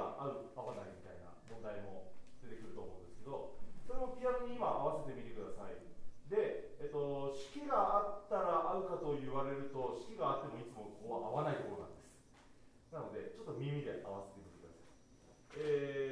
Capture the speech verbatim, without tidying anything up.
が合う合わないみたいな問題も出てくると思うんですけど、それもピアノに今合わせてみてください。で、えっと、式があったら合うかと言われると、式があってもいつもここは合わないところなんです。なのでちょっと耳で合わせてみてください。えー